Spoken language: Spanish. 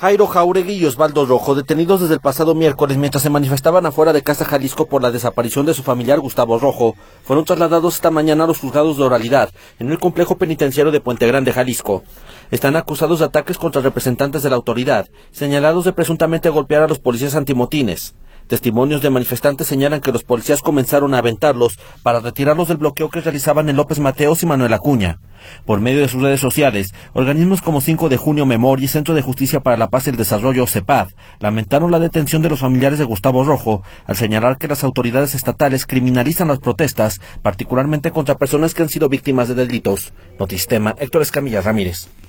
Jairo Jauregui y Osvaldo Rojo, detenidos desde el pasado miércoles mientras se manifestaban afuera de Casa Jalisco por la desaparición de su familiar Gustavo Rojo, fueron trasladados esta mañana a los juzgados de oralidad en el complejo penitenciario de Puente Grande, Jalisco. Están acusados de ataques contra representantes de la autoridad, señalados de presuntamente golpear a los policías antimotines. Testimonios de manifestantes señalan que los policías comenzaron a aventarlos para retirarlos del bloqueo que realizaban en López Mateos y Manuel Acuña. Por medio de sus redes sociales, organismos como 5 de Junio Memoria y Centro de Justicia para la Paz y el Desarrollo, CEPAD, lamentaron la detención de los familiares de Gustavo Rojo, al señalar que las autoridades estatales criminalizan las protestas, particularmente contra personas que han sido víctimas de delitos. Notistema, Héctor Escamilla Ramírez.